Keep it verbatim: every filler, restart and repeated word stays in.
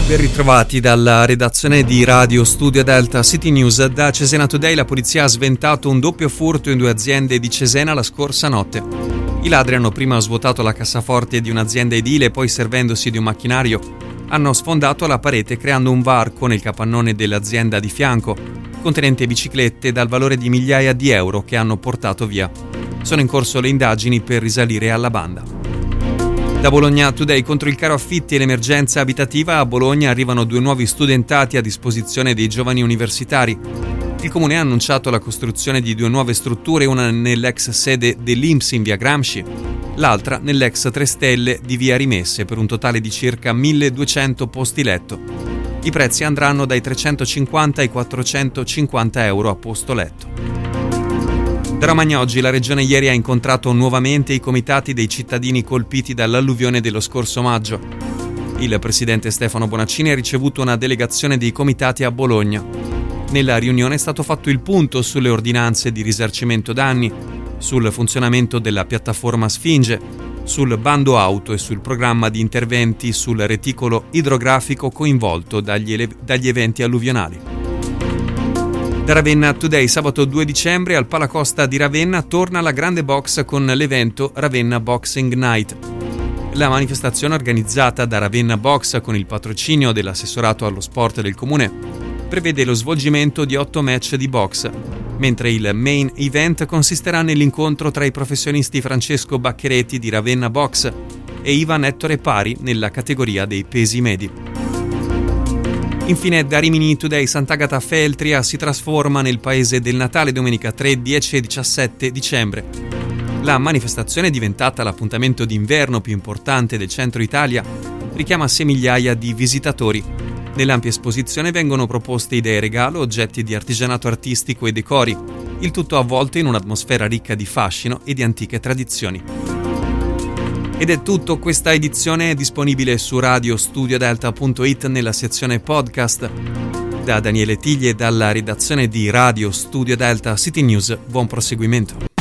Ben ritrovati dalla redazione di Radio Studio Delta City News. Da Cesena Today la polizia ha sventato un doppio furto in due aziende di Cesena la scorsa notte. I ladri hanno prima svuotato la cassaforte di un'azienda edile e poi, servendosi di un macchinario, hanno sfondato la parete creando un varco nel capannone dell'azienda di fianco, contenente biciclette dal valore di migliaia di euro che hanno portato via. Sono in corso le indagini per risalire alla banda. Da Bologna Today, contro il caro affitti e l'emergenza abitativa, a Bologna arrivano due nuovi studentati a disposizione dei giovani universitari. Il comune ha annunciato la costruzione di due nuove strutture, una nell'ex sede dell'I N P S in via Gramsci, l'altra nell'ex tre Stelle di via Rimesse, per un totale di circa milleduecento posti letto. I prezzi andranno dai trecentocinquanta ai quattrocentocinquanta euro a posto letto. Da Romagna oggi la regione ieri ha incontrato nuovamente i comitati dei cittadini colpiti dall'alluvione dello scorso maggio. Il presidente Stefano Bonaccini ha ricevuto una delegazione dei comitati a Bologna. Nella riunione è stato fatto il punto sulle ordinanze di risarcimento danni, sul funzionamento della piattaforma Sfinge, sul bando auto e sul programma di interventi sul reticolo idrografico coinvolto dagli, ele- dagli eventi alluvionali. Da Ravenna Today, sabato due dicembre al Palacosta di Ravenna torna la grande box con l'evento Ravenna Boxing Night. La manifestazione, organizzata da Ravenna Box con il patrocinio dell'assessorato allo sport del comune, prevede lo svolgimento di otto match di box, mentre il main event consisterà nell'incontro tra i professionisti Francesco Baccheretti di Ravenna Box e Ivan Ettore Pari nella categoria dei pesi medi. Infine, da Rimini Today, Sant'Agata Feltria si trasforma nel paese del Natale domenica tre, dieci e diciassette dicembre. La manifestazione, diventata l'appuntamento d'inverno più importante del centro Italia, richiama sei migliaia di visitatori. Nell'ampia esposizione vengono proposte idee regalo, oggetti di artigianato artistico e decori, il tutto avvolto in un'atmosfera ricca di fascino e di antiche tradizioni. Ed è tutto, questa edizione è disponibile su radiostudiodelta punto it nella sezione podcast. Da Daniele Tiglie, dalla redazione di Radio Studio Delta City News, buon proseguimento.